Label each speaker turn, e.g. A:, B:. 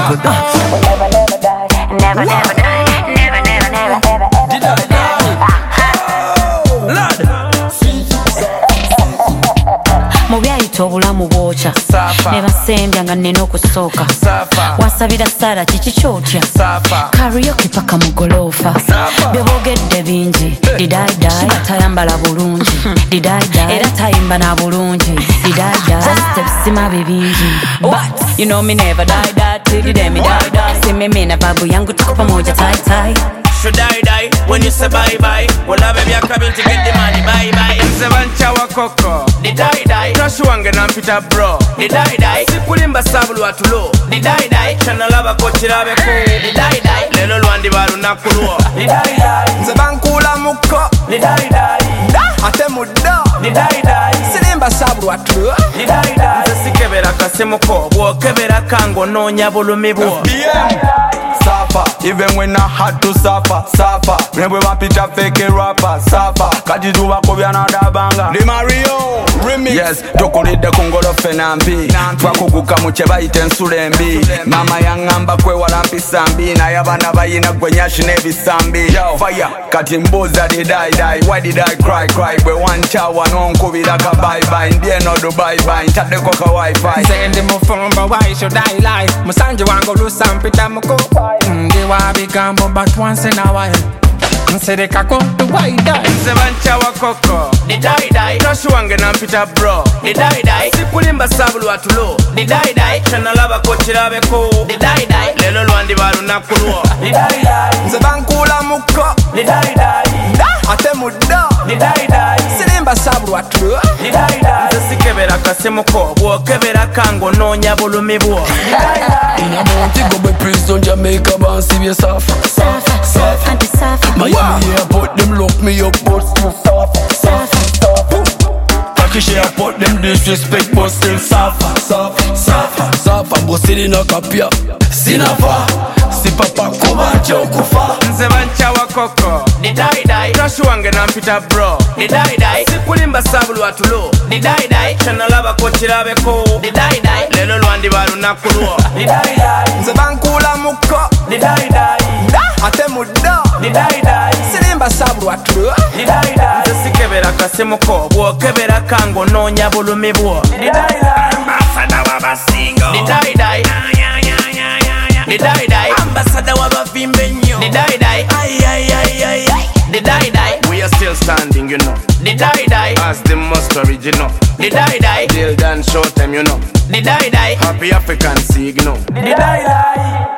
A: never die, never die, never.
B: Did I die? Lord.
C: Mubyayita obulamu bwokya ne basembya nga nnina okusooka wasabira Sara kiki kyotya karaoke paka mu goloofa byeboogedde bingi didai tayambala bulungi didai era tayimba na bulungi didai stepsima bibingi but you know me never die till the day me die see me na babu yangu tuko pamoja tai
B: Should I die when you say bye bye? Well, I baby, I come in to get the money, bye bye. Sevancha wa koko, did I die? Crash wange na mpita bro, did I die? Sikulimba sabulu watulo, did I die? Chana lava kochirabe ko, did I die? Lelo luandi baru nakuluo, did I die? Sevankula muko, did I die? Ate mudo, did I die? Silimba sabulu watulo, did I die? Sesikebera kasemuko, wokebera kango no nyabulumibo.
D: Suffer, even when I had to suffer. Remember my picture fake rapper, suffer. Kajiduwa kubya na dabanga. Di Mario, remix. Yes, tokulide kungolo fenambi. Twakuguka mucheba itensulembi. Mama yangamba kwe walampi sambi. Na yabana bayina kwenyashi nebi sambi. Fire, katimboza di die. Why did I cry? Bwe one chawa nonkubira ka bye. Ndiye no do bye. Ntade kwa ka wifi.
E: Send him a phone, but why should I lie? Musanje wango lusampita muko. They wa bigambo but once in a while. Nsere kako to why die?
B: Sevancha wa koko, did I die? Crash wange na mpita bro, did I die? Sikulimba sabulu watulo, did I die? Chana lava kochirabe ko, did I die? Lelo luandi baru nakuluo, did I die?
D: Sevankula muko,
B: did I die?
D: ate mudo,
B: did I die?
D: silimba sabulu watulo,
B: did I die? Sesikebera kasemuko, wokebera kango no nyabulumibo, did I die?
F: In a Montego Bay prison, Jamaica, man, see me soft. Miami airport, them lock me up, but still soft. Turkish airport, them disrespect, but still soft. But still in a kapia, sinafa. Si papa kubache ukufa.
B: Sevancha wa koko, did I die? Crash wange na mpita bro, did I die? Sikulimba sabulu watulo, did I die? Chana lava kochirabe ko, did I die? Lelo luandi baru nakuluo, did I die?
D: Sevankula muko,
B: did I die?
D: ate mudo,
B: did I die?
D: silimba sabulu watulo,
B: did I die? Sesikebera kasemuko, wokebera kango no nyabulumibo, did I die? Ambassador wa basingo, did I die? Did I die? Ambassador wa bavimbenyo, did I die? Did I die? We are still standing, you know. Did I die? As the most original. Did I die? Till done short time, you know. Did I die? Happy African signal. Did I die?